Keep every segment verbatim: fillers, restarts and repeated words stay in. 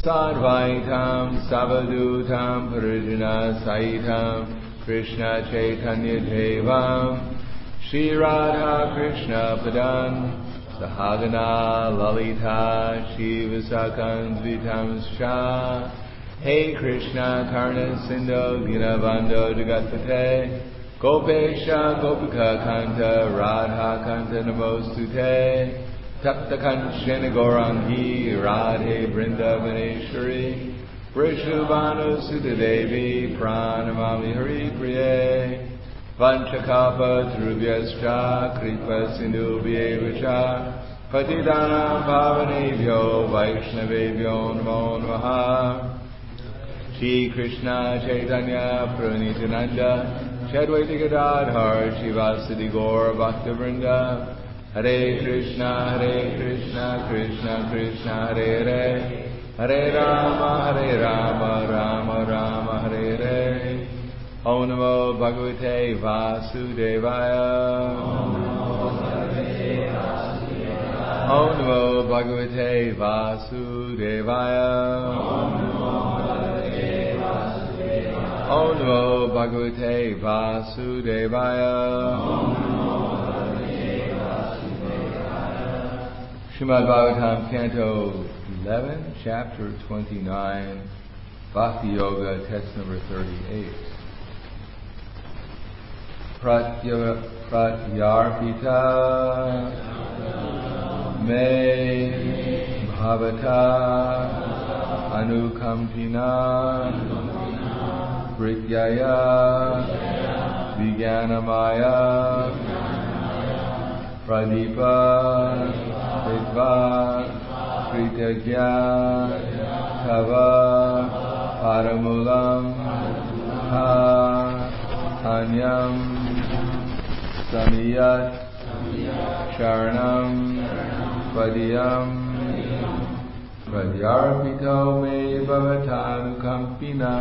Sadvaitam Savadutam Parijana Saitam Krishna Chaitanya Devam Shri Radha Krishna Padan Sahagana Lalita Shiva Sakanvitam Shah Hey Krishna Karna Sindhu Dinabando Jagatpate Gopesha Gopika Kanta Radha Kanta Namostute Tapta Kanchana Gaurangi Radhe Vrindavaneshwari Vrishubhanu Sutadevi Pranamami Hari Priye Vanchakapa Drubhyascha Kripa Sindhubhyevacha Patidana Bhavanebhyo Vaishnavebhyo Namo Namaha Shri Krishna Chaitanya Pranitananda Chadvaita Gadadhar Shivasadi Gaur Bhaktivinoda Hare Krishna, Hare Krishna, Krishna Krishna, Hare Hare, Hare Rama, Hare Rama, Rama Rama, Hare Hare. Om Namo Bhagavate Vasudevaya. Om Namo Bhagavate Vasudevaya. Om Namo Bhagavate Vasudevaya. Srimad Bhagavatam, Canto eleven, Chapter twenty-nine, Bhakti Yoga, Text number thirty-eight. Pratya, Pratyarpita Me Bhavata Anukampina Vrityaya Vijnanamaya Pradipa Vidva Kritagya Tava Paramulam Ha Anyam Samiyat Sharanam Padiyam Pradyarpito Me Bhavatanukampina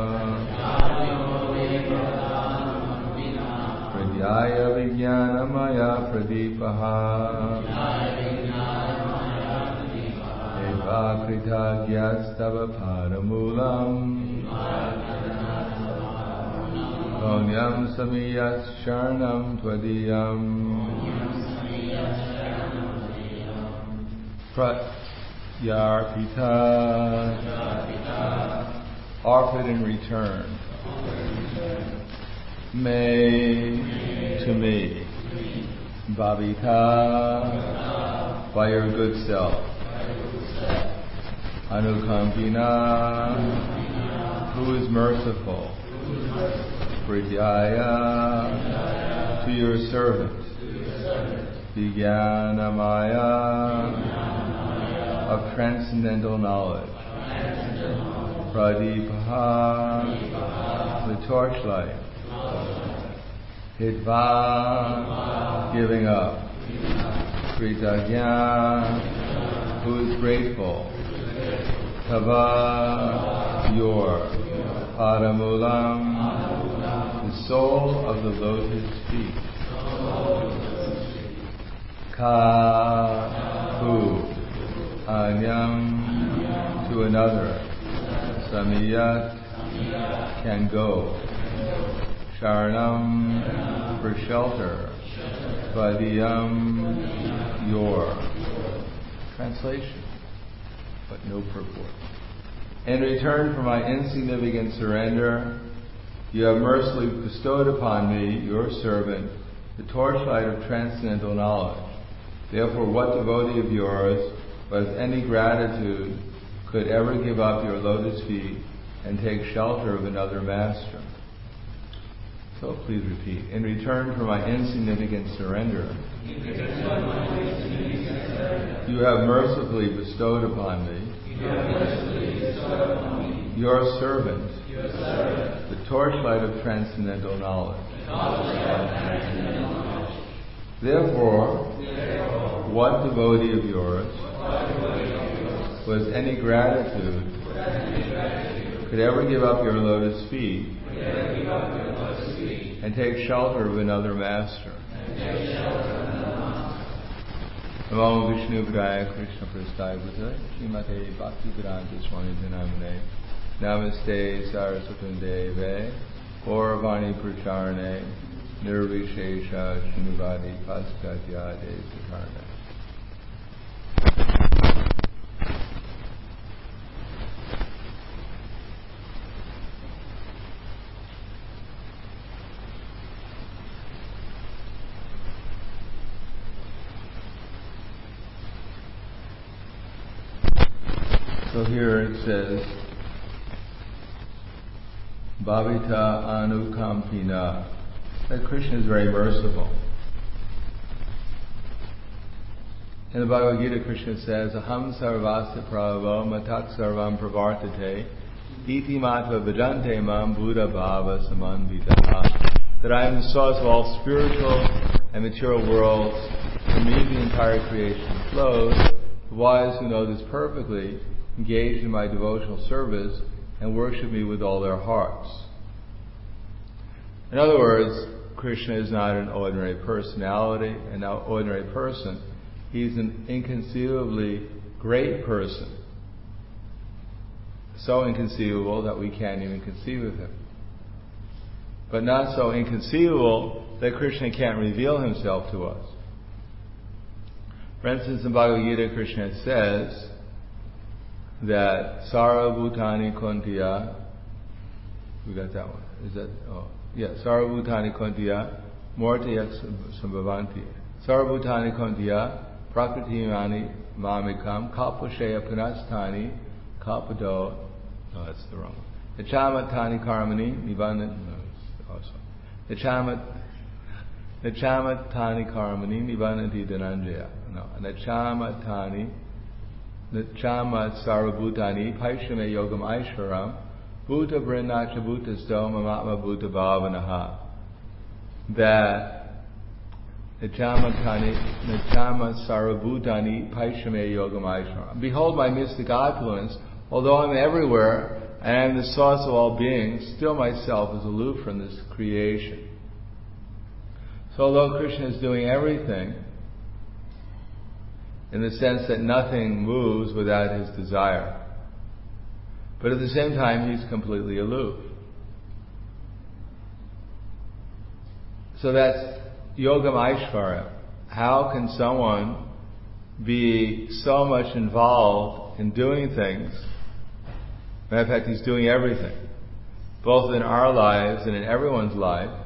Pradyaya Vijnanamaya Pradipaha Krita Gyastava Paramulam Onyam Samiyas Sharanam Twadiyam Pratyarpita offered in return May to me Bhavita by your good self Anukampina, who is merciful, Pridyaya, to your servant, Vijnanamaya, of transcendental knowledge, Pradipaha, the torchlight, Hitva, giving up, Kritagya, who is grateful, Tava, your, Paramulam, the sole of the lotus feet. Ka, who, Anyam, to another, Samiyat, can go. Sharanam, for shelter. Vadiyam, your. Translation, but no purport. In return for my insignificant surrender, you have mercifully bestowed upon me, your servant, the torchlight of transcendental knowledge. Therefore, what devotee of yours, with any gratitude, could ever give up your lotus feet and take shelter of another master? So please repeat. In return for my insignificant surrender, you have mercifully bestowed upon me, your servant, the torchlight of transcendental knowledge. Therefore, what devotee of yours, with any gratitude, could ever give up your lotus feet and take shelter of another master? Namo Vishnu Padaya Krishna Prasthaya Bhutale Srimate Bhaktivedanta Swami Dinamane Namaste Saraswati Deve Gauravani Pracharane Nirvishesha Srinivadi Paskatyade Sakarne. So here it says, Bhavita Anukampina, that Krishna is very merciful. In the Bhagavad Gita, Krishna says, Aham sarvasya prabhavo matak sarvam pravartate iti matva bhajante mam buddha bhava samanvitaha. That I am the source of all spiritual and material worlds. From me the entire creation flows. The wise who know this perfectly engage in my devotional service and worship me with all their hearts. In other words, Krishna is not an ordinary personality, an ordinary person. He's an inconceivably great person. So inconceivable that we can't even conceive of him. But not so inconceivable that Krishna can't reveal himself to us. For instance, in Bhagavad Gita, Krishna says that Sara Bhutani Kuntiya, we got that one. Is that, oh, yeah, Sara Bhutani Kuntiya, Mortayak Sambhavanti. Sara Bhutani Kuntiya, Prakritimani Mamikam, Kalpashaya Punastani, Kalpado, no, that's the wrong one. Nachamatani Karmani, Nibbana, no, also. Nachamatani Karmani, Nibbanati Dhananjaya. No, Nachamatani, Nachamat Sarvabhutani, Paishame Yogam Aishwaram, Bhuta Brinacha Bhutasto, Mamatma Bhuta Bhavanaha. That Nachamatani, Nachamat Sarvabhutani, Paishame Yogam Aishwaram. Behold my mystic opulence, although I'm everywhere, and I am the source of all beings, still myself is aloof from this creation. So although Krishna is doing everything, in the sense that nothing moves without his desire, but at the same time he's completely aloof. So that's Yogam Aishvarya. How can someone be so much involved in doing things? Matter of fact, he's doing everything, both in our lives and in everyone's life.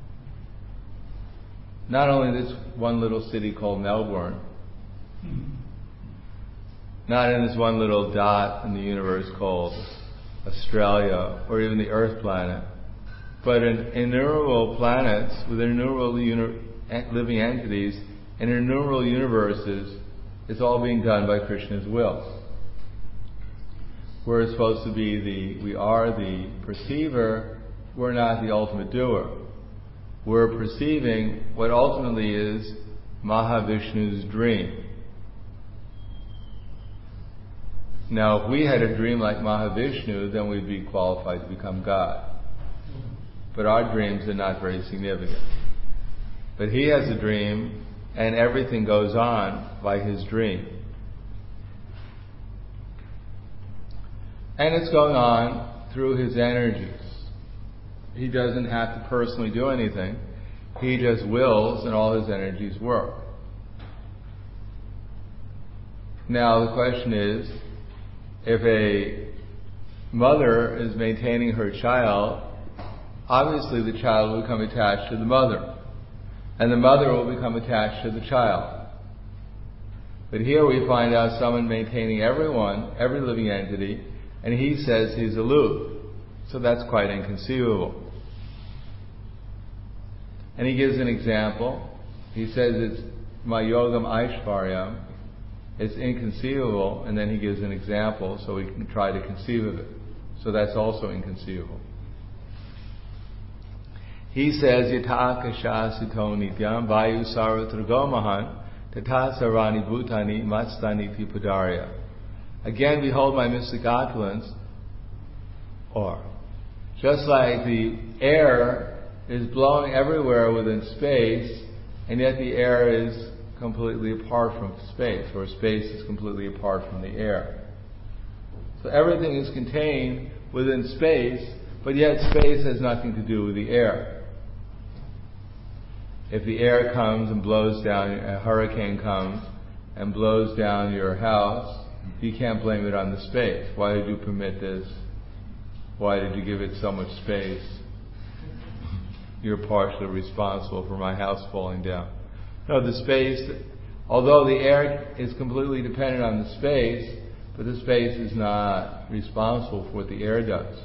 Not only this one little city called Melbourne, not in this one little dot in the universe called Australia, or even the Earth planet, but in innumerable planets with innumerable uni- living entities and innumerable universes. It's all being done by Krishna's will. We're supposed to be the, we are the perceiver, we're not the ultimate doer. We're perceiving what ultimately is Mahavishnu's dream. Now, if we had a dream like Mahavishnu, then we'd be qualified to become God. But our dreams are not very significant. But he has a dream, and everything goes on by his dream. And it's going on through his energies. He doesn't have to personally do anything. He just wills, and all his energies work. Now, the question is, if a mother is maintaining her child, obviously the child will become attached to the mother, and the mother will become attached to the child. But here we find out someone maintaining everyone, every living entity, and he says he's aloof. So that's quite inconceivable. And he gives an example. He says it's my yogam aishvaryam. It's inconceivable, and then he gives an example so we can try to conceive of it. So that's also inconceivable. He says, Yatha kashasito nityam vayu sarvatragomahan tata sarvani bhutani matstani tipadarya. Again, behold my mystic opulence, or just like the air is blowing everywhere within space, and yet the air is completely apart from space, or space is completely apart from the air. So everything is contained within space, but yet space has nothing to do with the air. If the air comes and blows down, a hurricane comes and blows down your house, you can't blame it on the space. Why did you permit this? Why did you give it so much space? You're partially responsible for my house falling down. No, the space, although the air is completely dependent on the space, but the space is not responsible for what the air does.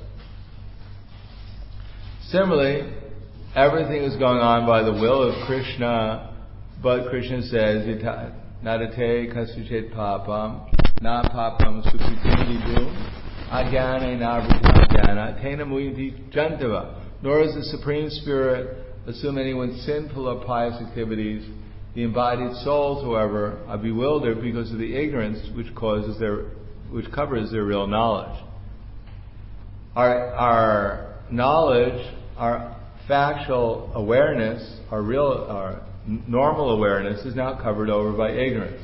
Similarly, everything is going on by the will of Krishna, but Krishna says, Nadate kasuchet papam, na papam sukritinidu, agyane navritajana, tena muyati jantava. Nor does the Supreme Spirit assume anyone's sinful or pious activities. The embodied souls, however, are bewildered because of the ignorance which causes their, which covers their real knowledge. Our, our knowledge, our factual awareness, our real, our normal awareness is now covered over by ignorance.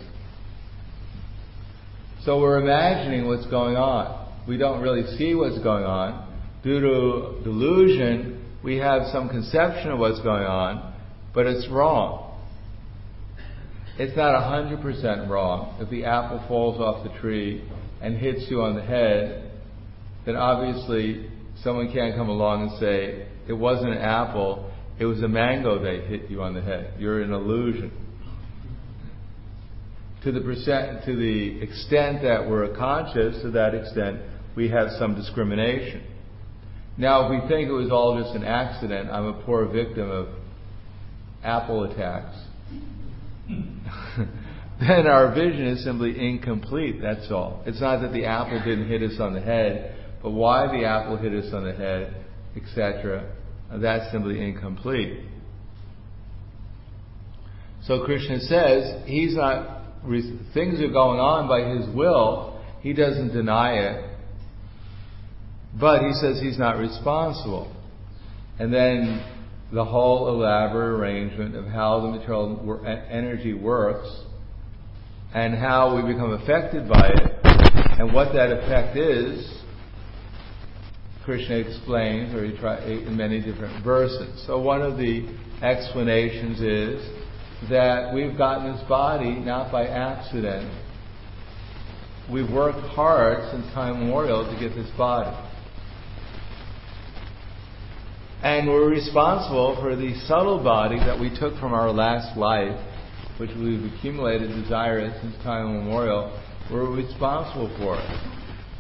So we're imagining what's going on. We don't really see what's going on. Due to delusion, we have some conception of what's going on, but it's wrong. It's not one hundred percent wrong. If the apple falls off the tree and hits you on the head, then obviously someone can't come along and say, it wasn't an apple, it was a mango that hit you on the head. You're an illusion. To the percent, to the extent that we're conscious, to that extent, we have some discrimination. Now, if we think it was all just an accident, I'm a poor victim of apple attacks, then our vision is simply incomplete, that's all. It's not that the apple didn't hit us on the head, but why the apple hit us on the head, et cetera, that's simply incomplete. So Krishna says, he's not, things are going on by his will, he doesn't deny it, but he says he's not responsible. And then the whole elaborate arrangement of how the material energy works and how we become affected by it and what that effect is, Krishna explains, or he try, in many different verses. So one of the explanations is that we've gotten this body not by accident. We've worked hard since time immemorial to get this body. And we're responsible for the subtle body that we took from our last life, which we've accumulated desire since time immemorial. We're responsible for it.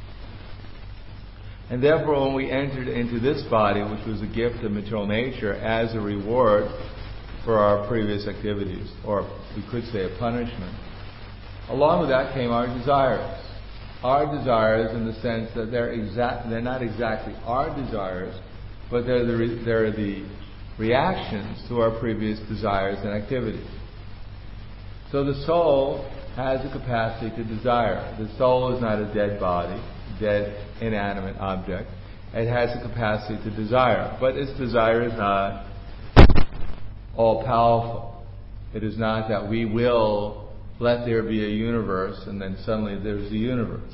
And therefore, when we entered into this body, which was a gift of material nature, as a reward for our previous activities, or we could say a punishment, along with that came our desires. Our desires in the sense that they're exact, they're not exactly our desires, but they're the, re- they're the reactions to our previous desires and activities. So the soul has a capacity to desire. The soul is not a dead body, dead, inanimate object. It has a capacity to desire. But its desire is not all-powerful. It is not that we will let there be a universe and then suddenly there's a universe.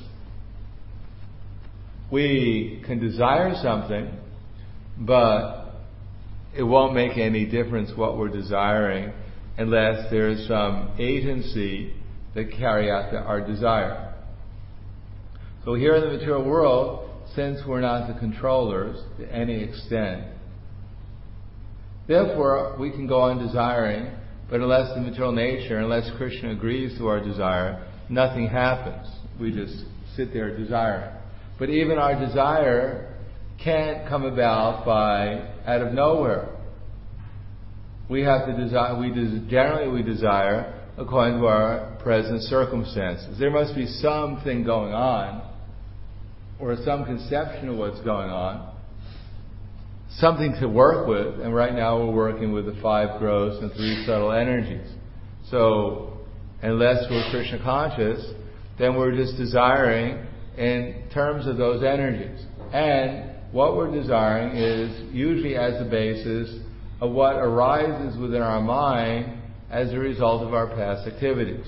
We can desire something, but it won't make any difference what we're desiring unless there's some agency that carry out the, our desire. So here in the material world, since we're not the controllers to any extent, therefore we can go on desiring, but unless the material nature, unless Krishna agrees to our desire, nothing happens. We just sit there desiring. But even our desire can't come about by out of nowhere. We have to desire. We des- generally we desire according to our present circumstances. There must be something going on, or some conception of what's going on, something to work with. And right now we're working with the five gross and three subtle energies. So unless we're Krishna conscious, then we're just desiring in terms of those energies. And what we're desiring is usually as the basis of what arises within our mind as a result of our past activities.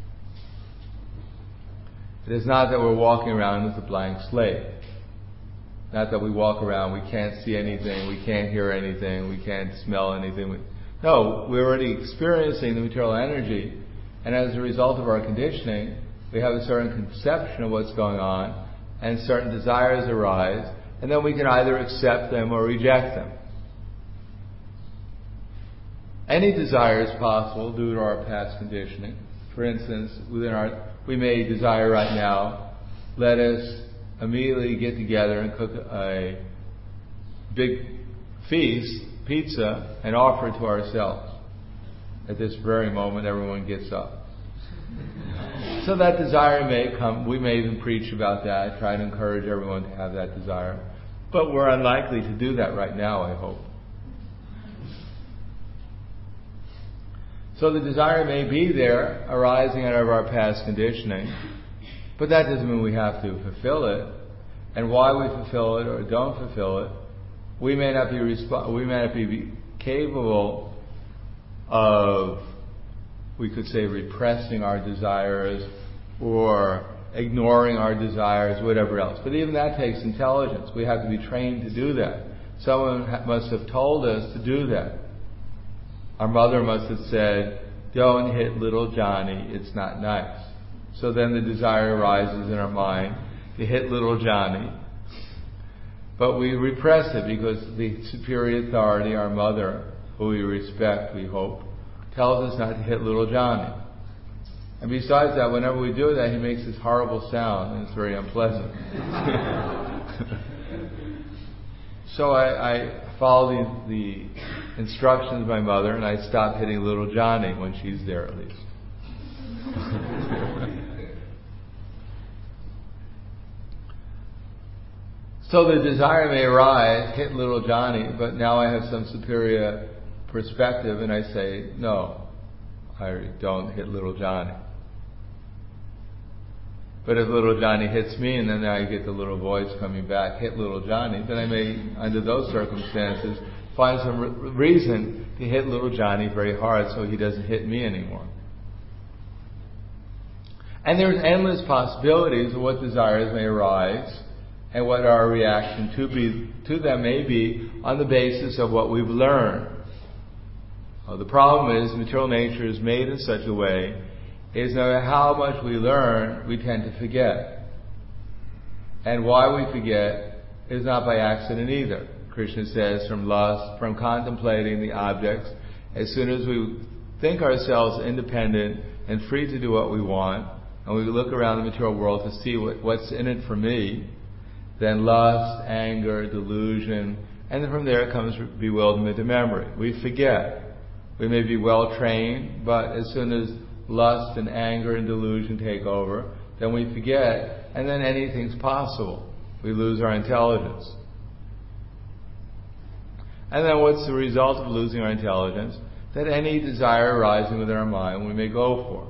It is not that we're walking around with a blank slate. Not that we walk around, we can't see anything, we can't hear anything, we can't smell anything. No, we're already experiencing the material energy, and as a result of our conditioning, we have a certain conception of what's going on, and certain desires arise, and then we can either accept them or reject them. Any desire is possible due to our past conditioning. For instance, within our, we may desire right now, let us immediately get together and cook a big feast, pizza, and offer it to ourselves. At this very moment, everyone gets up. So that desire may come, we may even preach about that, try to encourage everyone to have that desire. But we're unlikely to do that right now, I hope. So the desire may be there, arising out of our past conditioning, but that doesn't mean we have to fulfill it. And why we fulfill it or don't fulfill it, we may not be resp- we may not be capable of, we could say, repressing our desires or ignoring our desires, whatever else. But even that takes intelligence. We have to be trained to do that. Someone ha- must have told us to do that. Our mother must have said, "Don't hit little Johnny, it's not nice." So then the desire arises in our mind to hit little Johnny. But we repress it because the superior authority, our mother, who we respect, we hope, tells us not to hit little Johnny. And besides that, whenever we do that, he makes this horrible sound, and it's very unpleasant. So I, I follow the, the instructions of my mother, and I stop hitting little Johnny when she's there, at least. So the desire may arise, hit little Johnny, but now I have some superior perspective, and I say, no, I don't hit little Johnny. But if little Johnny hits me, and then I get the little voice coming back, hit little Johnny, then I may, under those circumstances, find some re- reason to hit little Johnny very hard so he doesn't hit me anymore. And there's endless possibilities of what desires may arise and what our reaction to be to them may be on the basis of what we've learned. Well, the problem is material nature is made in such a way is no matter how much we learn, we tend to forget. And why we forget is not by accident either. Krishna says, from lust, from contemplating the objects, as soon as we think ourselves independent and free to do what we want, and we look around the material world to see what, what's in it for me, then lust, anger, delusion, and then from there comes bewilderment and memory. We forget. We may be well trained, but as soon as lust and anger and delusion take over, then we forget, and then anything's possible. We lose our intelligence. And then what's the result of losing our intelligence? That any desire arising within our mind we may go for.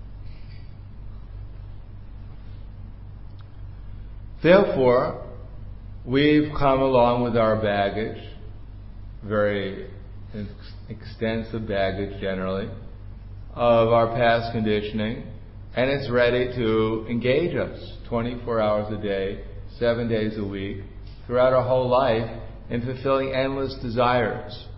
Therefore, we've come along with our baggage, very extensive baggage generally, of our past conditioning, and it's ready to engage us twenty-four hours a day, seven days a week, throughout our whole life in fulfilling endless desires.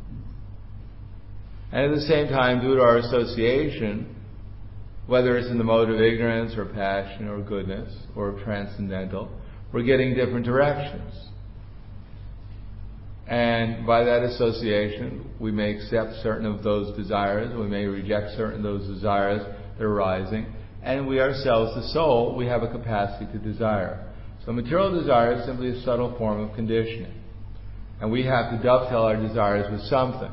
And at the same time, due to our association, whether it's in the mode of ignorance or passion or goodness or transcendental, we're getting different directions. And by that association, we may accept certain of those desires, we may reject certain of those desires that are arising, and we ourselves, the soul, we have a capacity to desire. So material desire is simply a subtle form of conditioning. And we have to dovetail our desires with something.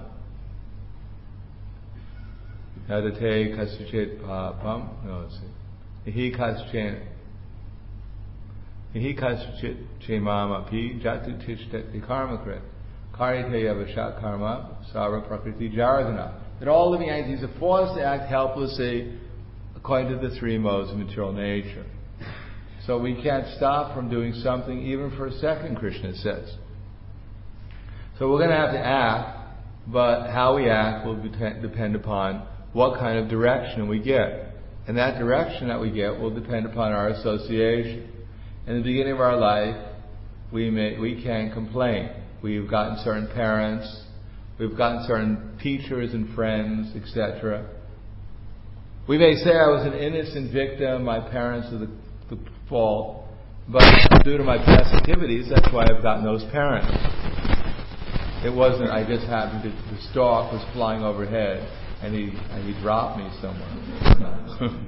Yadate kasuchit papam, no, let's see. Ihi kasuchit, ihi kasuchit chemama pi jatu tishtet vikarmakrit. Karite yavashat karma, sara prakriti jaradana. That all living entities are forced to act helplessly according to the three modes of material nature. So we can't stop from doing something even for a second, Krishna says. So we're going to have to act, but how we act will depend upon what kind of direction we get. And that direction that we get will depend upon our association. In the beginning of our life, we may, we can't complain. We've gotten certain parents, we've gotten certain teachers and friends, et cetera. We may say I was an innocent victim, my parents are the, the fault, but due to my past activities, that's why I've gotten those parents. It wasn't I just happened to, the stalk was flying overhead and he and he dropped me somewhere.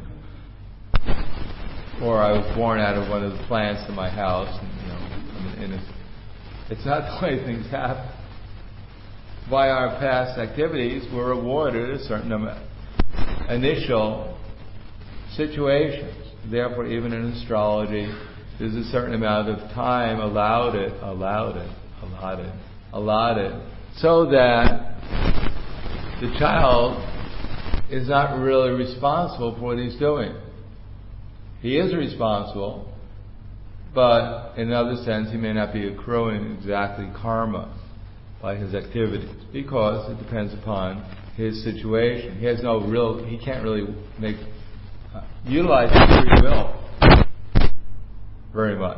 Or I was born out of one of the plants in my house, and, you know, I'm an innocent. It's not the way things happen. By our past activities, we're rewarded a certain amount, initial situations. Therefore, even in astrology, there's a certain amount of time allowed it, allowed it, allotted, allotted, so that the child is not really responsible for what he's doing. He is responsible, but in another sense, he may not be accruing exactly karma by his activities, because it depends upon his situation. He has no real, he can't really make, uh, utilize his free will very much.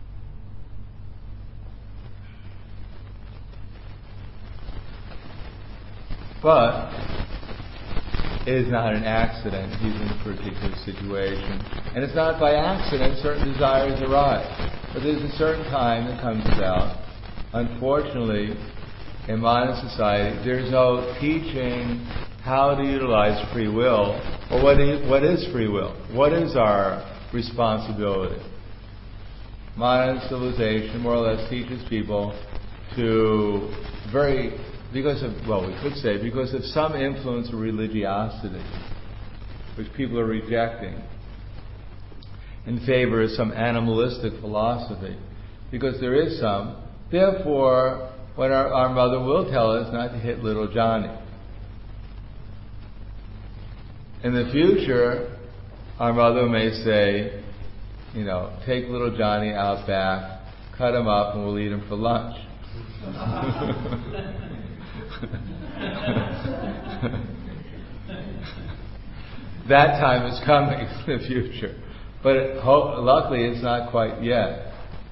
But it is not an accident. He's in a particular situation. And it's not by accident certain desires arise. But there's a certain time that comes about. Unfortunately, in modern society, there's no teaching how to utilize free will, or what is, what is free will? What is our responsibility? Modern civilization more or less teaches people to very... Because of, well, we could say, because of some influence of religiosity, which people are rejecting, in favor of some animalistic philosophy. Because there is some. Therefore, when our, our mother will tell us not to hit little Johnny. In the future, our mother may say, you know, take little Johnny out back, cut him up, and we'll eat him for lunch. That time is coming in the future, but ho- luckily it's not quite yet.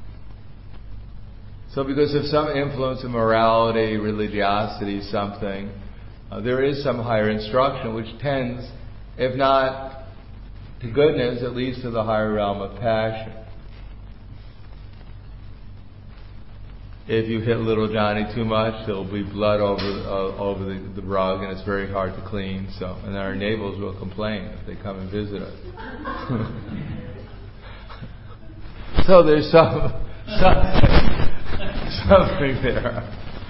So because of some influence of morality, religiosity, something, uh, there is some higher instruction which tends, if not to goodness, at least to the higher realm of passion. If you hit little Johnny too much, there'll be blood over uh, over the, the rug, and it's very hard to clean. So, and our neighbors will complain if they come and visit us. So there's some something, something there,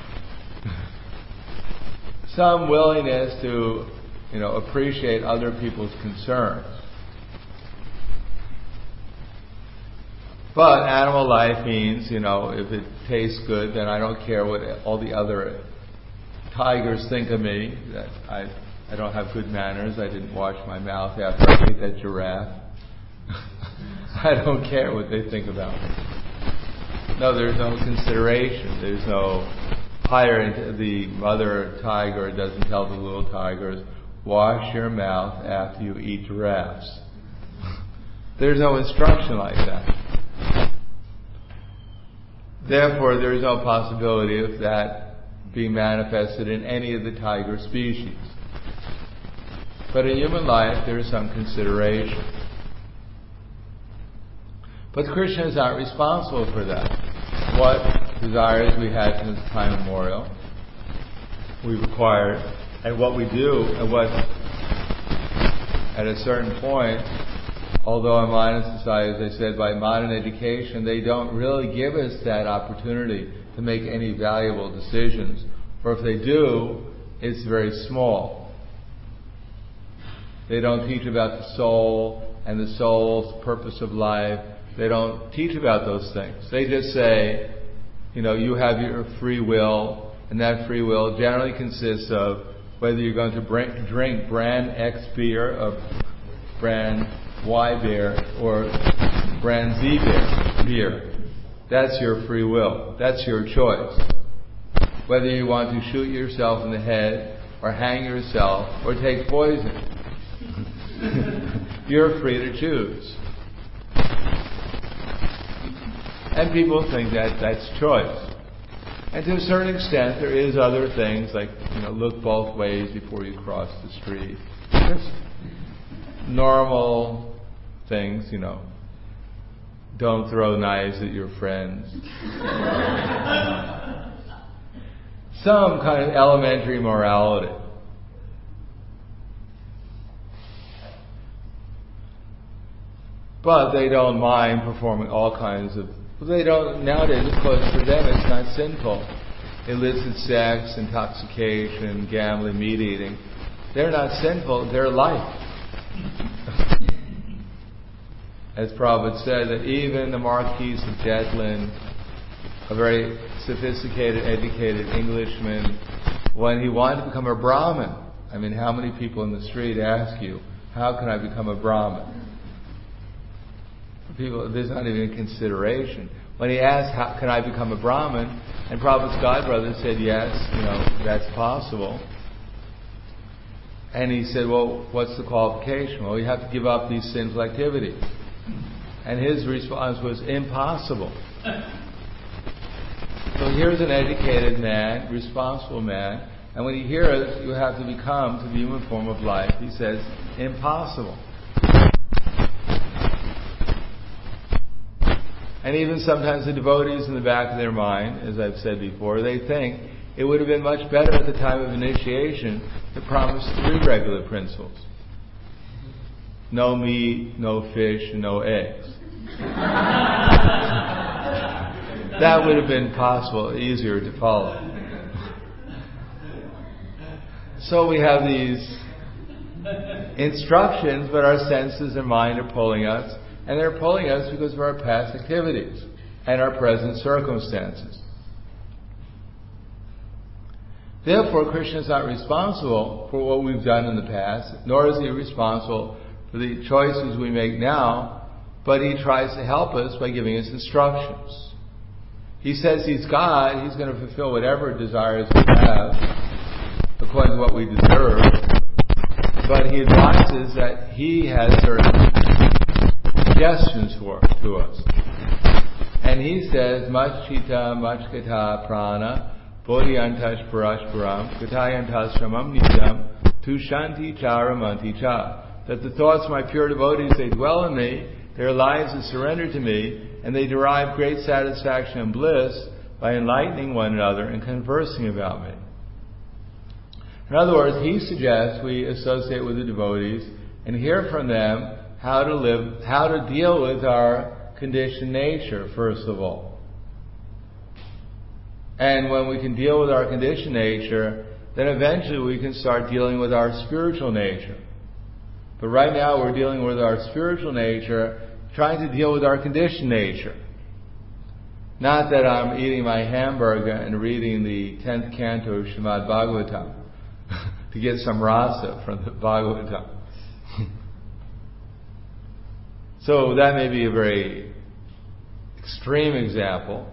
some willingness to, you know, appreciate other people's concerns. But animal life means, you know, if it tastes good, then I don't care what all the other tigers think of me. That I I don't have good manners. I didn't wash my mouth after I ate that giraffe. I don't care what they think about me. No, there's no consideration. There's no higher. The mother tiger doesn't tell the little tigers, wash your mouth after you eat giraffes. There's no instruction like that. Therefore, there is no possibility of that being manifested in any of the tiger species. But in human life, there is some consideration. But Krishna is not responsible for that. What desires we had since time immemorial, we've acquired, and what we do, and what, at a certain point, although in modern society, as I said, by modern education, they don't really give us that opportunity to make any valuable decisions. Or if they do, it's very small. They don't teach about the soul and the soul's purpose of life. They don't teach about those things. They just say, you know, you have your free will, and that free will generally consists of whether you're going to drink brand X beer or brand Y beer or brand Z beer. beer. That's your free will. That's your choice. Whether you want to shoot yourself in the head or hang yourself, or take poison. You're free to choose. And people think that that's choice. And to a certain extent, there is other things like, you know, look both ways before you cross the street. Just normal things, you know. Don't throw knives at your friends. Some kind of elementary morality. But they don't mind performing all kinds of... They don't... Nowadays, of course, for them it's not sinful. Illicit sex, intoxication, gambling, meat eating. They're not sinful, they're life. As Prabhupada said, that even the Marquis of Jetland, a very sophisticated, educated Englishman, when he wanted to become a Brahmin, I mean, how many people in the street ask you, how can I become a Brahmin? People, there's not even a consideration. When he asked, how can I become a Brahmin? And Prabhupada's godbrother said, yes, you know, that's possible. And he said, well, what's the qualification? Well, you have to give up these sinful activities. And his response was, impossible. So here's an educated man, responsible man, and when he hears you have to become to the human form of life, he says, impossible. And even sometimes the devotees in the back of their mind, as I've said before, they think it would have been much better at the time of initiation to promise three regular principles. No meat, no fish, and no eggs. That would have been possible, easier to follow. So we have these instructions, but our senses and mind are pulling us. And they're pulling us because of our past activities and our present circumstances. Therefore, Krishna is not responsible for what we've done in the past, nor is he responsible for the choices we make now, but he tries to help us by giving us instructions. He says he's God, he's going to fulfill whatever desires we have according to what we deserve, but he advises that he has certain suggestions for to us. And he says, Machchita, Machkata, Prana, Bodhyantash Parashparam, Katayantas Shramam Nityam, Tushanti Charamanti Cha. That the thoughts of my pure devotees, they dwell in me, their lives are surrendered to me, and they derive great satisfaction and bliss by enlightening one another and conversing about me. In other words, he suggests we associate with the devotees and hear from them how to live, how to deal with our conditioned nature, first of all. And when we can deal with our conditioned nature, then eventually we can start dealing with our spiritual nature. But right now we're dealing with our spiritual nature, trying to deal with our conditioned nature. Not that I'm eating my hamburger and reading the tenth canto of Srimad Bhagavatam to get some rasa from the Bhagavatam. So that may be a very extreme example,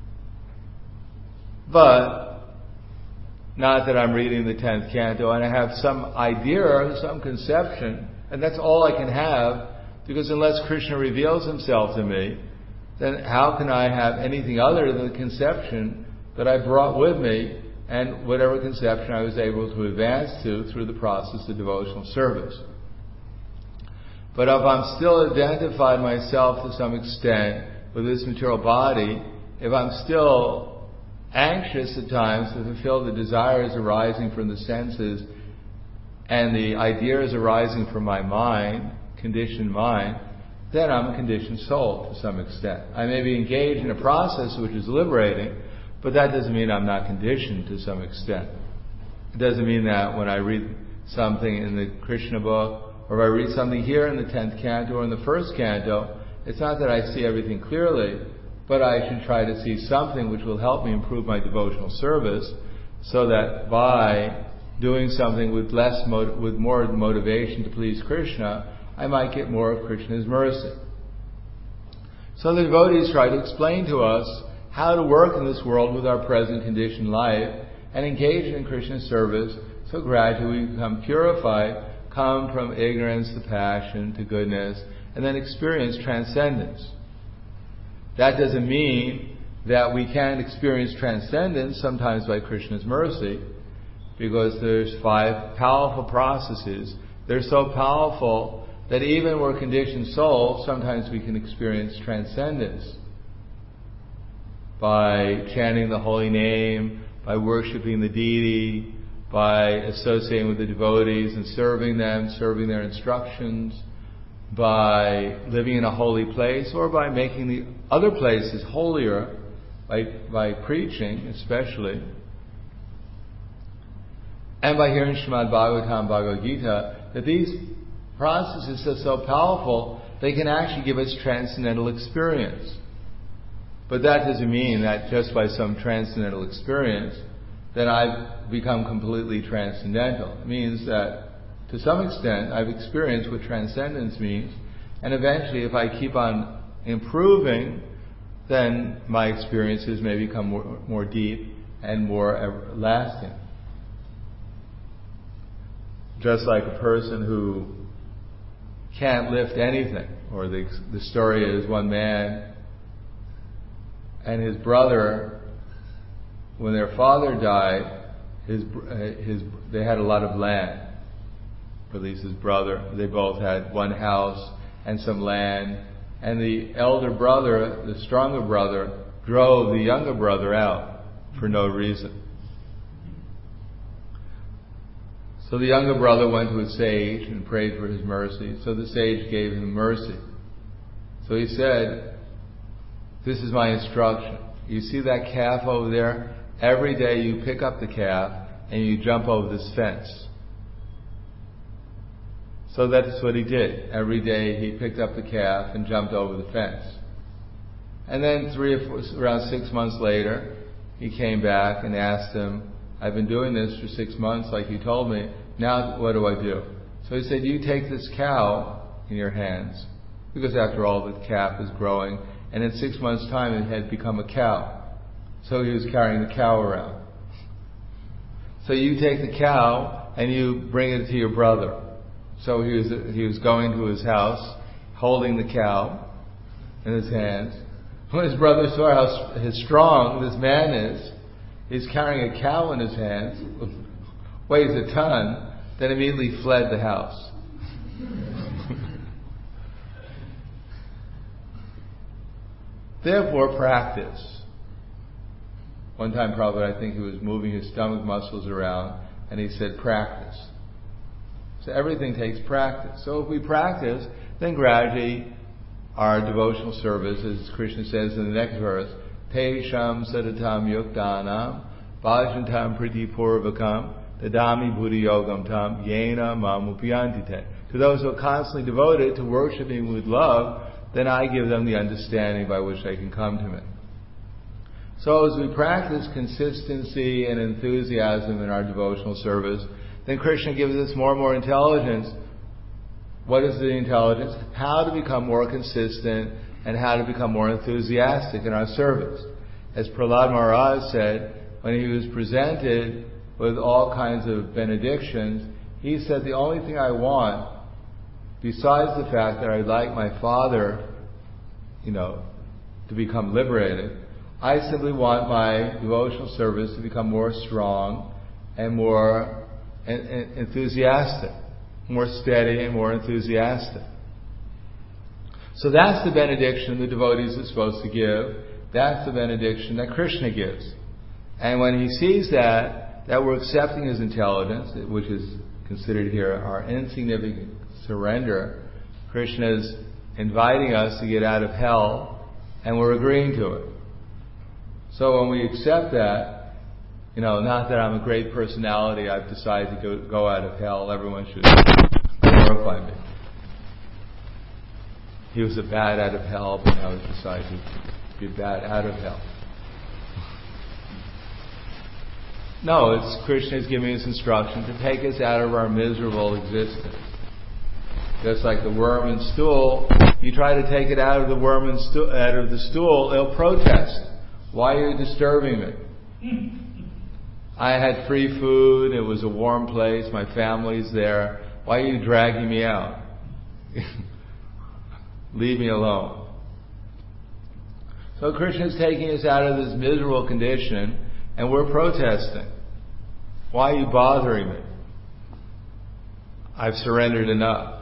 but not that I'm reading the tenth canto and I have some idea, some conception, and that's all I can have, because unless Krishna reveals himself to me, then how can I have anything other than the conception that I brought with me and whatever conception I was able to advance to through the process of devotional service. But if I'm still identified myself to some extent with this material body, if I'm still anxious at times to fulfill the desires arising from the senses and the ideas arising from my mind, conditioned mind, then I'm a conditioned soul to some extent. I may be engaged in a process which is liberating, but that doesn't mean I'm not conditioned to some extent. It doesn't mean that when I read something in the Krishna book, or if I read something here in the tenth canto or in the first canto, it's not that I see everything clearly, but I should try to see something which will help me improve my devotional service, so that by doing something with less, motiv- with more motivation to please Krishna, I might get more of Krishna's mercy. So the devotees try to explain to us how to work in this world with our present conditioned life and engage in Krishna's service So gradually we become purified, come from ignorance to passion to goodness, and then experience transcendence. That doesn't mean that we can't experience transcendence sometimes by Krishna's mercy, because there's five powerful processes. They're so powerful that even we're conditioned souls, sometimes we can experience transcendence by chanting the holy name, by worshipping the deity, by associating with the devotees and serving them, serving their instructions, by living in a holy place, or by making the other places holier, by, by preaching especially, and by hearing Srimad Bhagavatam, Bhagavad Gita, that these processes are so powerful, they can actually give us transcendental experience. But that doesn't mean that just by some transcendental experience, then I've become completely transcendental. It means that to some extent I've experienced what transcendence means, and eventually if I keep on improving, then my experiences may become more, more deep and more lasting. Just like a person who can't lift anything, or the, the story is one man and his brother, when their father died, his his they had a lot of land. Or at least his brother, they both had one house and some land. And the elder brother, the stronger brother, drove the younger brother out for no reason. So the younger brother went to a sage and prayed for his mercy. So the sage gave him mercy. So he said, "This is my instruction. You see that calf over there? Every day you pick up the calf and you jump over this fence." So that's what he did. Every day he picked up the calf and jumped over the fence. And then three or four, around six months later, he came back and asked him, "I've been doing this for six months like you told me. Now what do I do?" So he said, "You take this cow in your hands," because after all the calf is growing, and in six months' time it had become a cow. So he was carrying the cow around. So you take the cow and you bring it to your brother. So he was he was going to his house, holding the cow in his hands. When his brother saw how, how strong this man is, he's carrying a cow in his hands, weighs a ton, then immediately fled the house. Therefore, practice. One time, Prabhupada, I think he was moving his stomach muscles around, and he said, "Practice." So everything takes practice. So if we practice, then gradually our devotional service, as Krishna says in the next verse, "Te sham sadatam yuktanam bhajantam pritipurvakam dadami buddhi yogam tam yena mamupyantite." To those who are constantly devoted to worshiping with love, then I give them the understanding by which they can come to me. So as we practice consistency and enthusiasm in our devotional service, then Krishna gives us more and more intelligence. What is the intelligence? How to become more consistent and how to become more enthusiastic in our service. As Prahlad Maharaj said, when he was presented with all kinds of benedictions, he said, "The only thing I want, besides the fact that I'd like my father, you know, to become liberated, I simply want my devotional service to become more strong and more and, and enthusiastic, more steady and more enthusiastic." So that's the benediction the devotees are supposed to give. That's the benediction that Krishna gives. And when he sees that, that we're accepting his intelligence, which is considered here our insignificant surrender, Krishna is inviting us to get out of hell, and we're agreeing to it. So when we accept that, you know, not that I'm a great personality, I've decided to go, go out of hell, everyone should glorify me. He was a bad out of hell, but now he's decided to be bad out of hell. No, it's Krishna's giving us instruction to take us out of our miserable existence. Just like the worm and stool, you try to take it out of the worm and stu- out of the stool, it'll protest. "Why are you disturbing me?" I had free food, it was a warm place, my family's there. Why are you dragging me out? Leave me alone. So Krishna is taking us out of this miserable condition, and we're protesting. Why are you bothering me? I've surrendered enough.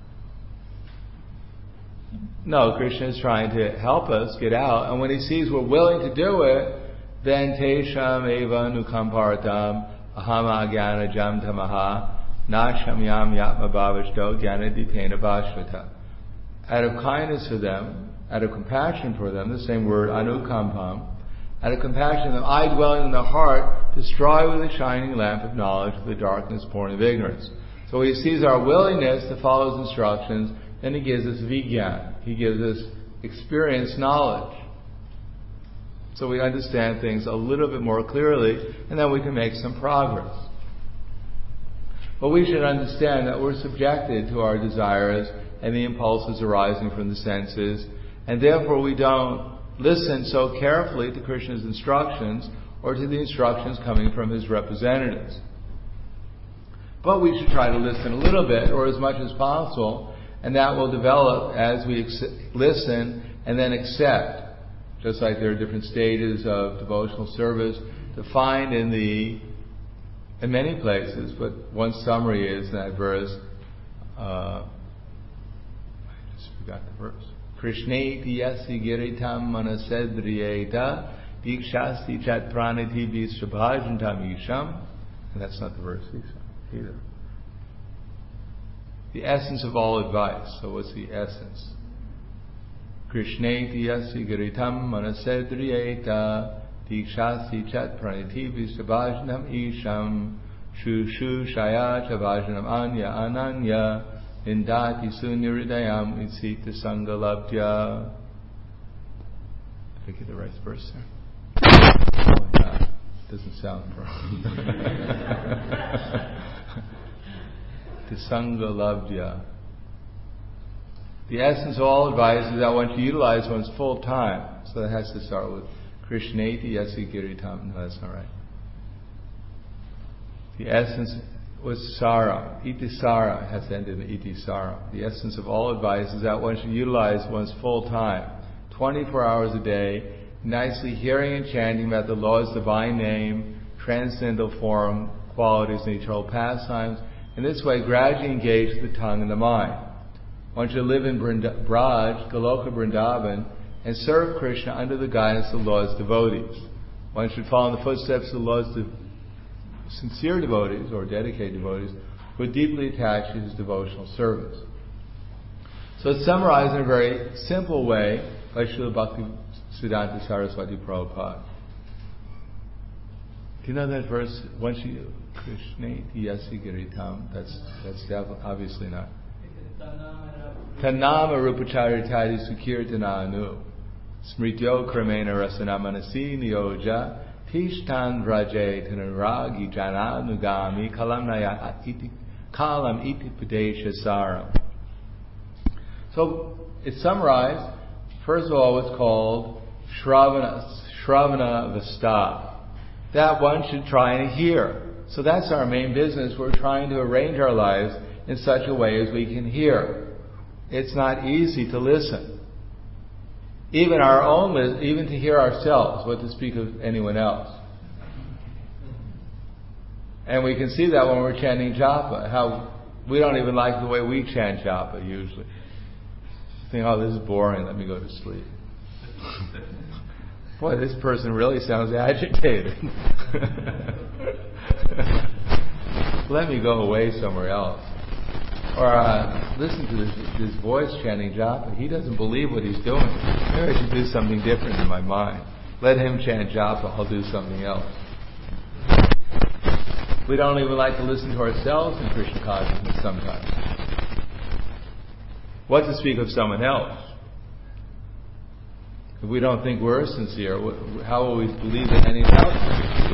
No, Krishna is trying to help us get out, and when he sees we're willing to do it, then Tesham eva nukampartam aham agyana jam tamaha nashamyam yatma bhavashto gyana dipena bhashvata. Out of kindness for them, out of compassion for them, the same word anukampam, out of compassion for them, I dwelling in the heart, destroy with the shining lamp of knowledge the darkness born of ignorance. So he sees our willingness to follow his instructions, then he gives us vigyan. He gives us experience, knowledge. So we understand things a little bit more clearly, and then we can make some progress. But we should understand that we're subjected to our desires and the impulses arising from the senses, and therefore we don't listen so carefully to Krishna's instructions or to the instructions coming from his representatives. But we should try to listen a little bit, or as much as possible, and that will develop as we ex- listen and then accept. Just like there are different stages of devotional service to find in the, in many places, but one summary is in that verse, uh, I just forgot the verse. Krishneti yasi giritam manasedriyeta dikshasti chat praniti bishabhajantam isham. And that's not the verse either. The essence of all advice. So what's the essence? Krishneti yasi giritam manasedriyeta dikshasti chat praniti bishabhajantam isham shu shu shaya chabhajanam anya ananya indati sunniridayam itsita sangalabdya. Did I get the right verse there? Oh yeah, doesn't sound right. Tisangalabdya. The essence of all advice is that one should utilize one's full time. So that has to start with Krishneti yasi giritam. No, that's not right. The essence was saram. Iti saram has to end in iti saram. The essence of all advice is that one should utilize one's full time, twenty-four hours a day, nicely hearing and chanting about the Lord's divine name, transcendental form, qualities, and eternal pastimes. In this way, gradually engage the tongue and the mind. One should live in Brinda- Braj, Goloka Vrindavan, and serve Krishna under the guidance of the Lord's devotees. One should follow in the footsteps of the Lord's de- sincere devotees, or dedicated devotees, who are deeply attached to his devotional service. So it's summarized in a very simple way by Srila Bhakti Siddhanta Saraswati Prabhupada. Do you know that verse? Once you Krishneti yasi giritam, that's that's obviously not. Tanama rupacharitadi sukirtananu smrityo kramena rasana manasi niyoja tishtan vraje tanaragi jananugami kalam iti kalam iti padesha saram. So it's summarized. First of all, what's called Shravana, Shravana Vasta. That one should try and hear. So that's our main business. We're trying to arrange our lives in such a way as we can hear. It's not easy to listen. Even our own, li- even to hear ourselves, what to speak of anyone else. And we can see that when we're chanting japa, how we don't even like the way we chant japa usually. Think, oh, this is boring, let me go to sleep. Boy, this person really sounds agitated. Let me go away somewhere else. Or uh, listen to this, this voice chanting japa. He doesn't believe what he's doing. Maybe I should do something different in my mind. Let him chant japa, I'll do something else. We don't even like to listen to ourselves in Krishna consciousness sometimes. What to speak of someone else? If we don't think we're sincere, how will we believe that anyone else is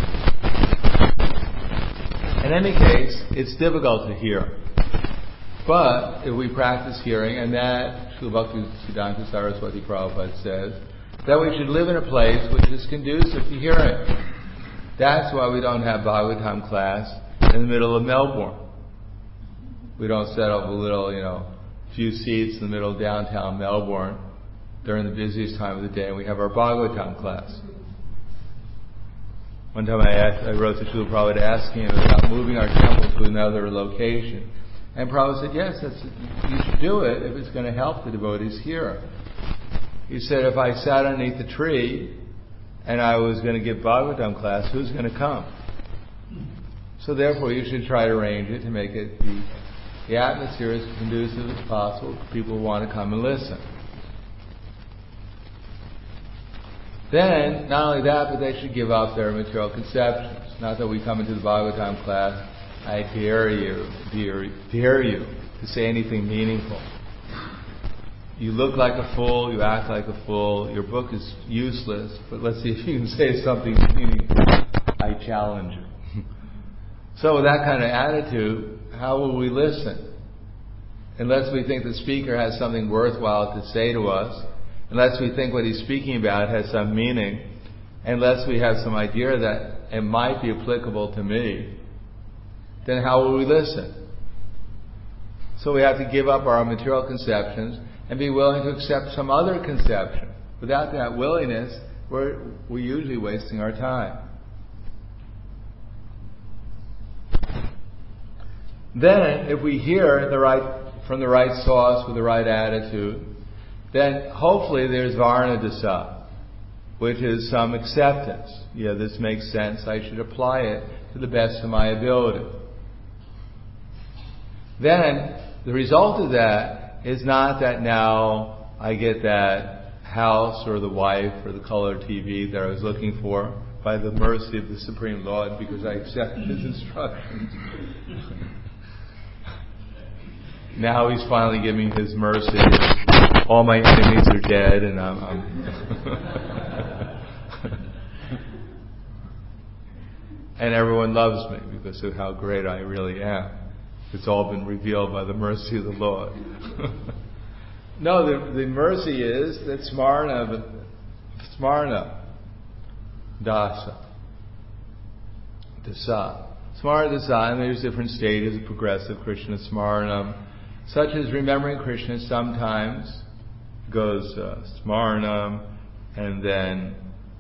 sincere? In any case, it's difficult to hear. But if we practice hearing, and that Srila Bhakti Siddhanta Saraswati Prabhupada says, that we should live in a place which is conducive to hearing. That's why we don't have Bhagavatam class in the middle of Melbourne. We don't set up a little, you know, few seats in the middle of downtown Melbourne during the busiest time of the day, and we have our Bhagavatam class. One time I, asked, I wrote to Srila Prabhupada asking him about moving our temple to another location. And Prabhupada said, yes, that's, you should do it if it's going to help the devotees here. He said, if I sat underneath the tree and I was going to give Bhagavatam class, who's going to come? So therefore you should try to arrange it to make it the, the atmosphere as conducive as possible for people who want to come and listen. Then, not only that, but they should give up their material conceptions. Not that we come into the Bhagavatam class, I dare you, dare, dare you to say anything meaningful. You look like a fool, you act like a fool, your book is useless, but let's see if you can say something meaningful. I challenge you. So with that kind of attitude, how will we listen? Unless we think the speaker has something worthwhile to say to us, unless we think what he's speaking about has some meaning, unless we have some idea that it might be applicable to me, then how will we listen? So we have to give up our material conceptions and be willing to accept some other conception. Without that willingness, we're, we're usually wasting our time. Then, if we hear the right, from the right source with the right attitude, then hopefully there's Varna Dasa, which is some acceptance. Yeah, this makes sense. I should apply it to the best of my ability. Then, the result of that is not that now I get that house or the wife or the color T V that I was looking for by the mercy of the Supreme Lord because I accepted His instructions. Now He's finally giving His mercy. All my enemies are dead, and I'm. I'm and everyone loves me because of how great I really am. It's all been revealed by the mercy of the Lord. No, the, the mercy is that Smarna, Smarna Dasa, Dasa, Smarna Dasa, and there's different stages of progressive Krishna Smarnam, such as remembering Krishna sometimes goes uh, Smarnam, and then,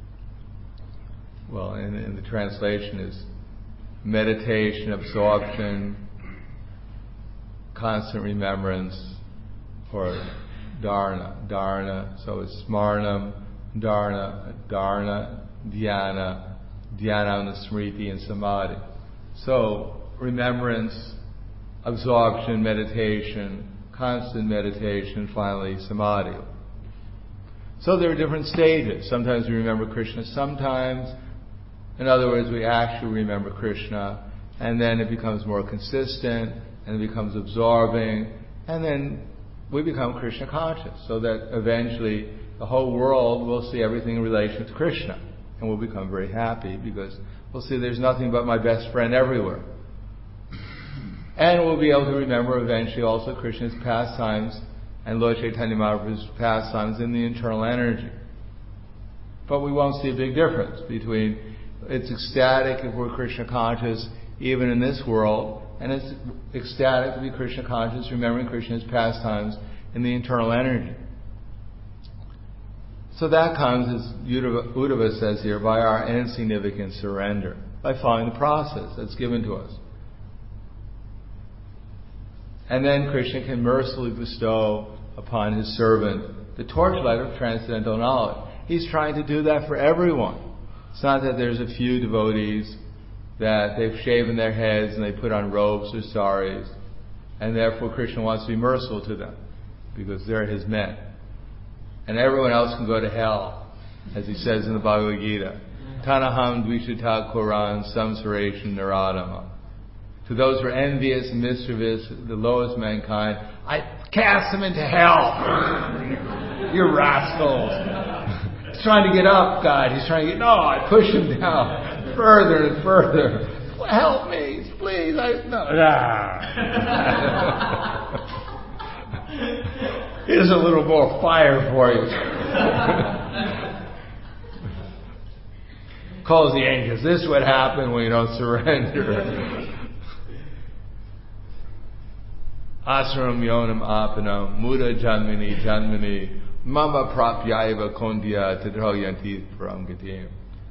well, in, in the translation is meditation, absorption, constant remembrance, or dharna, dharna. So it's smarnam, dharna, dharna, dhyana, dhyana, smriti, and samadhi. So remembrance, absorption, meditation, constant meditation, finally samadhi. So there are different stages. Sometimes we remember Krishna, sometimes, in other words, we actually remember Krishna, and then it becomes more consistent, and it becomes absorbing, and then we become Krishna conscious, so that eventually the whole world will see everything in relation to Krishna, and we'll become very happy because we'll see there's nothing but my best friend everywhere. And we'll be able to remember eventually also Krishna's pastimes and Lord Chaitanya Mahaprabhu's pastimes in the internal energy. But we won't see a big difference between it's ecstatic if we're Krishna conscious even in this world, and it's ecstatic to be Krishna conscious, remembering Krishna's pastimes in the internal energy. So that comes, as Uddhava says here, by our insignificant surrender, by following the process that's given to us. And then Krishna can mercifully bestow upon His servant the torchlight of transcendental knowledge. He's trying to do that for everyone. It's not that there's a few devotees that they've shaven their heads and they put on robes or saris, and therefore Krishna wants to be merciful to them because they're His men. And everyone else can go to hell, as He says in the Bhagavad Gita. Tanaham dvishita koran samsaration naradama. To those who are envious and mischievous, the lowest mankind, I cast them into hell. You rascals. He's trying to get up, God. He's trying to get, no, I push him down further and further. Help me, please. I, no. Here's a little more fire for you. calls the angels. This is what happens when you don't surrender. Asram yonam apanam muda janmini janmini mama prapyaiva kondya tadroyanti paramgatim.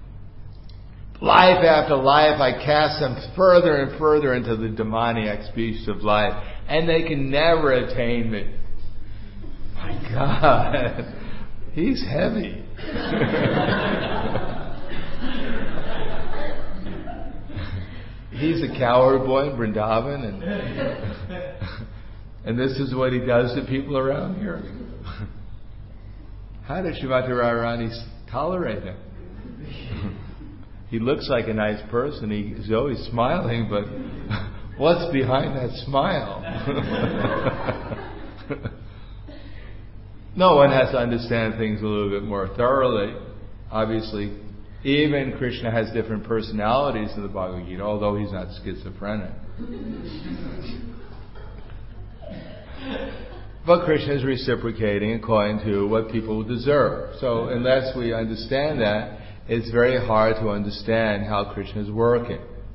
Life after life, I cast them further and further into the demoniac species of life, and they can never attain me. My God, he's heavy. He's a cowherd boy in Vrindavan, and and this is what he does to people around here. How does Srimati Radharani tolerate him? He looks like a nice person. He's always smiling, but what's behind that smile? No, one has to understand things a little bit more thoroughly. Obviously, even Krishna has different personalities in the Bhagavad Gita, although he's not schizophrenic. But Krishna is reciprocating according to what people deserve. So unless we understand that, it's very hard to understand how Krishna is working.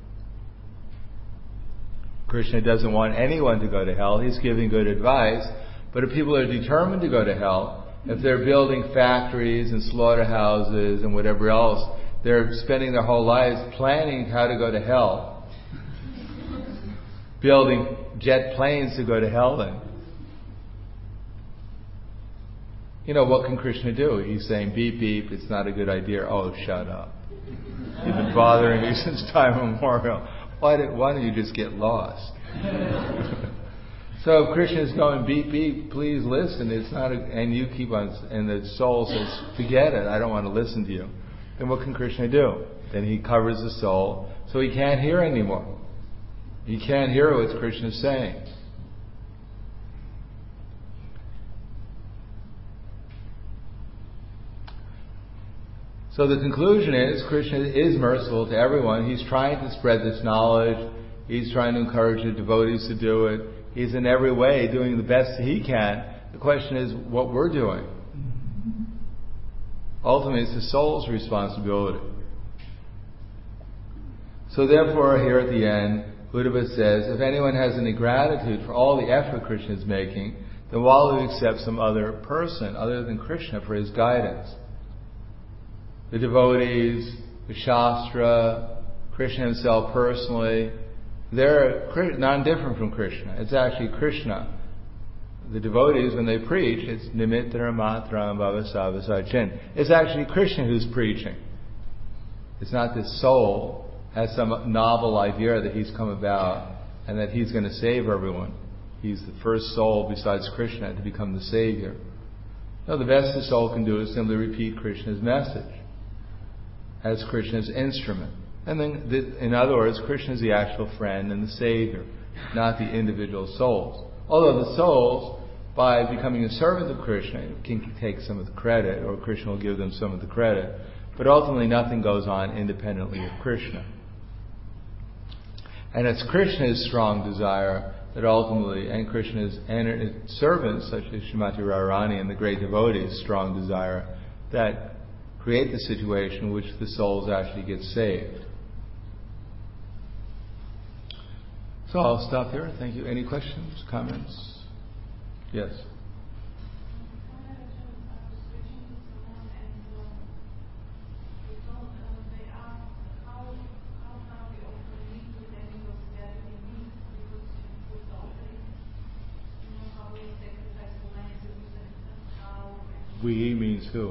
Krishna doesn't want anyone to go to hell. He's giving good advice. But if people are determined to go to hell, if they're building factories and slaughterhouses and whatever else, they're spending their whole lives planning how to go to hell. Building jet planes to go to hell in. You know, what can Krishna do? He's saying, beep, beep, it's not a good idea. Oh, shut up. You've been bothering me since time immemorial. Why, did, why don't you just get lost? So if Krishna is going, beep, beep, please listen, it's not, a, and you keep on, and the soul says, forget it, I don't want to listen to you. Then what can Krishna do? Then he covers the soul, so he can't hear anymore. He can't hear what Krishna is saying. So the conclusion is, Krishna is merciful to everyone. He's trying to spread this knowledge. He's trying to encourage the devotees to do it. He's in every way doing the best he can. The question is what we're doing. Ultimately, it's the soul's responsibility. So therefore, here at the end, Uddhava says, if anyone has any gratitude for all the effort Krishna is making, then why will we accept some other person other than Krishna for his guidance? The devotees, the Shastra, Krishna himself personally, they're non-different from Krishna. It's actually Krishna. The devotees, when they preach, it's Nimitra Matram Bhavasavasachin. It's actually Krishna who's preaching. It's not this soul has some novel idea that he's come about and that he's going to save everyone. He's the first soul besides Krishna to become the savior. No, the best the soul can do is simply repeat Krishna's message as Krishna's instrument. And then, the, in other words, Krishna is the actual friend and the savior, not the individual souls. Although the souls, by becoming a servant of Krishna, can take some of the credit, or Krishna will give them some of the credit. But ultimately nothing goes on independently of Krishna. And it's Krishna's strong desire that ultimately, and Krishna's servants, such as Srimati Radharani and the great devotees' strong desire, that create the situation in which the souls actually get saved. So I'll stop there. Thank you. Any questions, comments? Yes. We means who?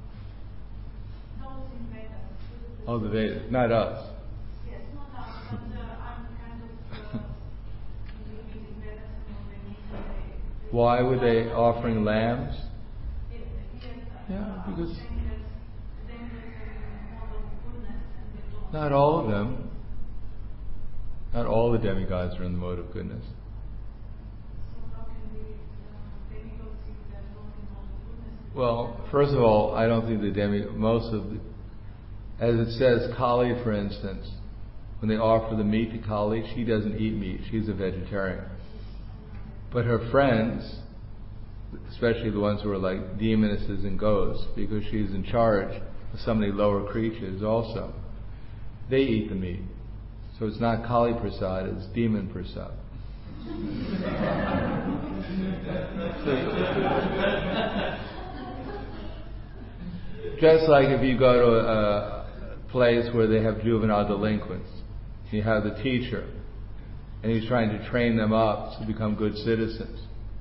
Oh, the Vedas, not us. Yes, not us, but uh, I'm kind of uh, reading Vedas and they Why were they offering lambs? Yes, yes, Yeah, because saying that then there's a model of goodness and they don't. not all of them. Not all the demigods are in the mode of goodness. So how can we uh, demigods if they're not in mode of goodness? Well, first of all, I don't think the demi most of the, as it says, Kali, for instance, when they offer the meat to Kali, she doesn't eat meat. She's a vegetarian. But her friends, especially the ones who are like demonesses and ghosts, because she's in charge of so many lower creatures also, they eat the meat. So it's not Kali Prasad, it's Demon Prasad. Just like if you go to a place where they have juvenile delinquents, you have the teacher, and he's trying to train them up to become good citizens.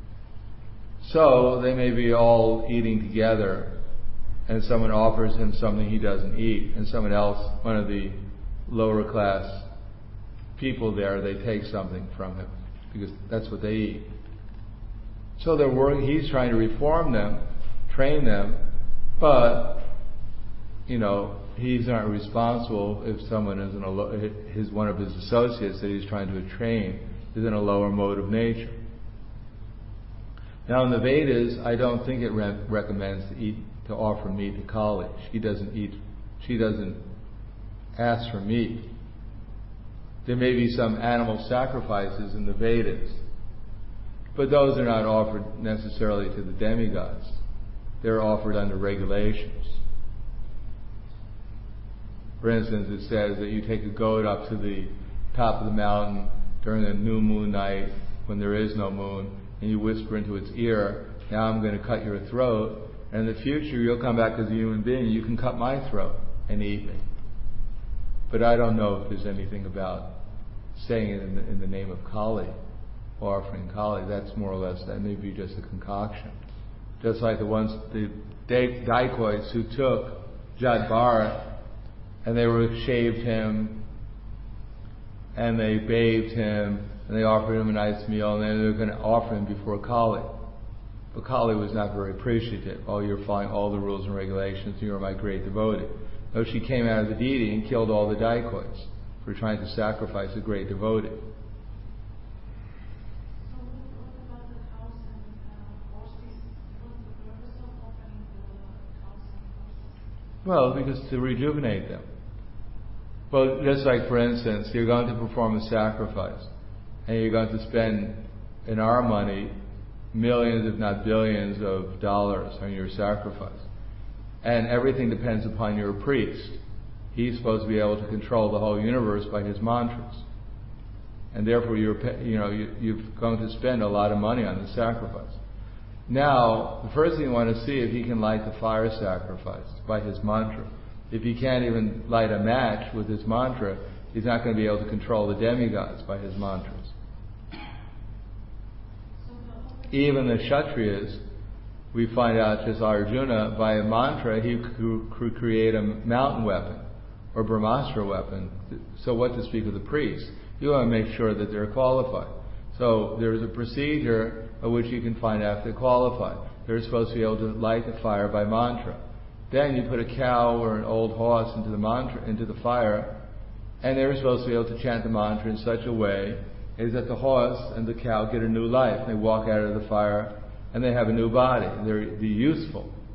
So they may be all eating together, and someone offers him something he doesn't eat, and someone else, one of the lower class people there, they take something from him because that's what they eat. So they're working. He's trying to reform them, train them, but you know he's not responsible if someone is in a lo- his one of his associates that he's trying to train is in a lower mode of nature. Now in the Vedas, I don't think it re- recommends to eat to offer meat to Kali. She doesn't eat. She doesn't ask for meat. There may be some animal sacrifices in the Vedas, but those are not offered necessarily to the demigods. They're offered under regulations. For instance, it says that you take a goat up to the top of the mountain during a new moon night when there is no moon, and you whisper into its ear, now I'm going to cut your throat, and in the future you'll come back as a human being, you can cut my throat and eat me. But I don't know if there's anything about saying it in the, in the name of Kali, offering Kali. That's more or less, that may be just a concoction. Just like the ones, the dacoits who took Jad Bharat, and they were shaved him, and they bathed him, and they offered him a nice meal, and then they were going to offer him before Kali. But Kali was not very appreciative. Oh, you're following all the rules and regulations, and you're my great devotee. No, she came out of the deity and killed all the dacoits for trying to sacrifice a great devotee. So what about the cows and uh, horses? What's the purpose of offering the cows and horses? Well, because to rejuvenate them. Well, just like, for instance, you're going to perform a sacrifice, and you're going to spend, in our money, millions, if not billions, of dollars on your sacrifice. And everything depends upon your priest. He's supposed to be able to control the whole universe by his mantras. And therefore, you're, you know, you, you're going to spend a lot of money on the sacrifice. Now, the first thing you want to see if he can light the fire sacrifice by his mantra. If he can't even light a match with his mantra, he's not going to be able to control the demigods by his mantras. Even the Kshatriyas, we find out just Arjuna, by a mantra, he could create a mountain weapon or Brahmastra weapon. So what to speak of the priests? You want to make sure that they're qualified. So there's a procedure of which you can find out if they're qualified. They're supposed to be able to light the fire by mantra. Then you put a cow or an old horse into the mantra, into the fire, and they're supposed to be able to chant the mantra in such a way is that the horse and the cow get a new life. They walk out of the fire and they have a new body. They're, they're useful.